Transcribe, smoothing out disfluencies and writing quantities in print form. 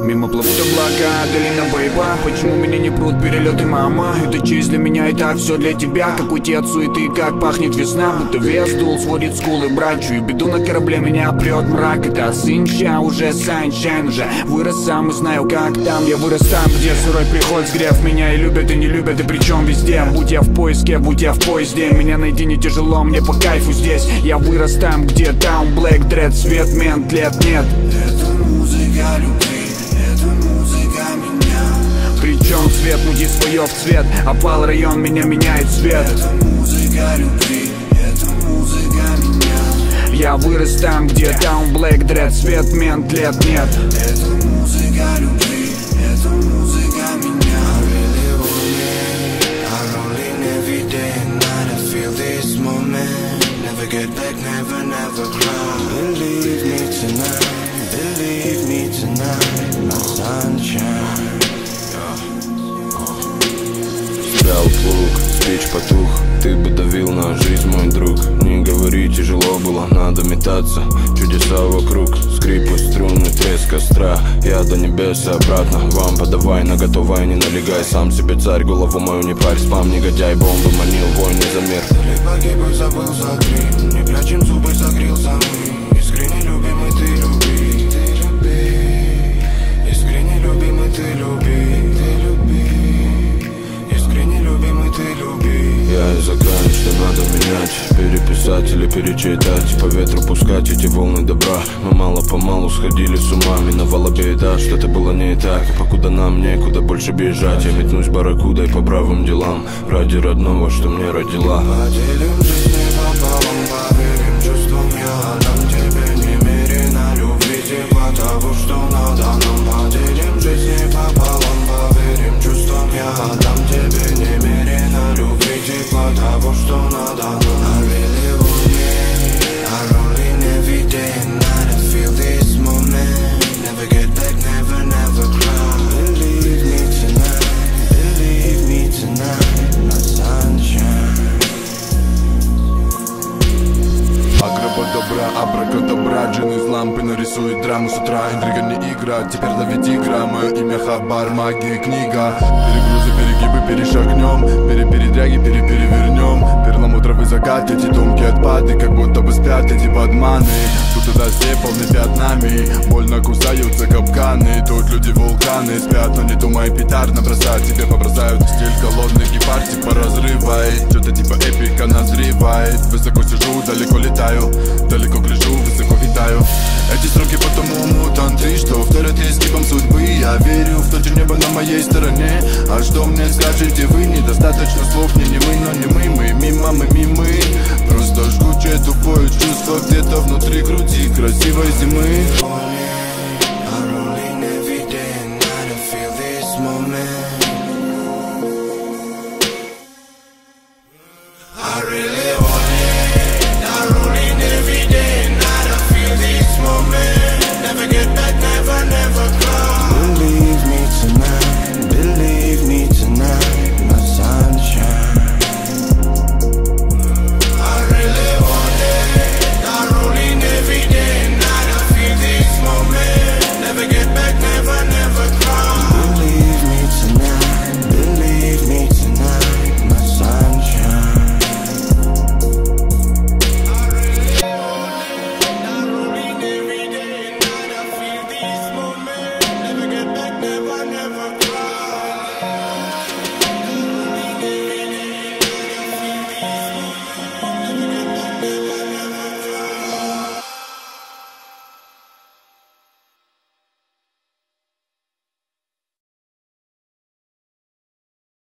Мимо плывут облака, долина боева. Почему меня не прут перелеты, мама? Это честь для меня, это все для тебя. Как уйти от суеты, как пахнет весна. Будто вес дул, сводит скулы, брат. Чую беду на корабле, меня прет мрак. Это сынча, уже санчайн. Уже вырос сам и знаю, как там. Я вырос там, где сырой приход сгрев. Меня и любят, и не любят, и причем везде. Будь я в поиске, будь я в поезде. Меня найти не тяжело, мне по кайфу здесь. Я вырос там, где таун, блэк, дред, свет, мент, лет нет. Это музыка любви, это музыка меня. Причем цвет, муди свое в цвет. Опал район, меня меняет цвет. Это музыка любви, это музыка меня. Я вырос там, где таун, блэк, дред, свет, мент, лет нет. Это музыка любви, это музыка меня. I roll in every day and night. I feel this moment. Never get back, never, never cry. Believe me tonight, believe me tonight, my sunshine. Стрял плуг, спич потух. Ты бы давил на жизнь, мой друг. Не говори, тяжело было, надо метаться. Чудеса вокруг, скрипы, струны, треск костра. Я до небес и обратно. Вам подавай, на готовое не налегай. Сам себе царь, голову мою не парь. Спам, негодяй, бомбы манил, войны за мир. Далек погиб и забыл за грим. Не прячем зубы, закрылся мы. Искренне любимый, ты люби, ты люби. Искренне любимый, ты люби, ты люби. Искренне любимый, ты люби. Я из океана, что надо менять. Переписать или перечитать. По ветру пускать эти волны добра. Мы мало-помалу сходили с ума. Миновала беда, что-то было не так. И покуда нам некуда больше бежать. Я метнусь барракудой по правым делам. Ради родного, что мне родила. Поделим жизнь пополам, поверим чувствам. Я отдам тебе немерено любви, тепла того, что надо нам. Поделим жизнь пополам, поверим чувствам. Я отдам тебе немерено любви, тепла того, что надо нам. I really want it, I roll in every day and night. I feel this moment. Never get back, never, never cry. Believe me tonight, believe me tonight, my sunshine. Аграбадабра, абракадабра. Джин из лампы нарисует драму с утра. Интрига не игра, теперь ловить игра. Мое имя Хабар, магия, книга. Перегрузы, перегибы, перешагнем. Перепередряги, перевернем. Перламутровый закат, эти тонкие отпады. Как будто бы спят эти подманы. Тут и все полны пятнами. Больно кусаются капканы. Тут люди вулканы спят, но не думай петард набросать. Тебе побросают стиль голодный гепард, типа разрывает. Что-то типа эпика назревает. Высоко сижу, далеко летаю. Далеко гляжу, высоко витаю. Эти строки потому мутанты, что вторят изгибом судьбы. Я верю в то, что небо на моей стороне. А что мне скажете вы? Недостаточно слов, не мы, но не мы мимо, мы мимы. Просто жгучее тупое чувство где-то внутри груди красивой зимы.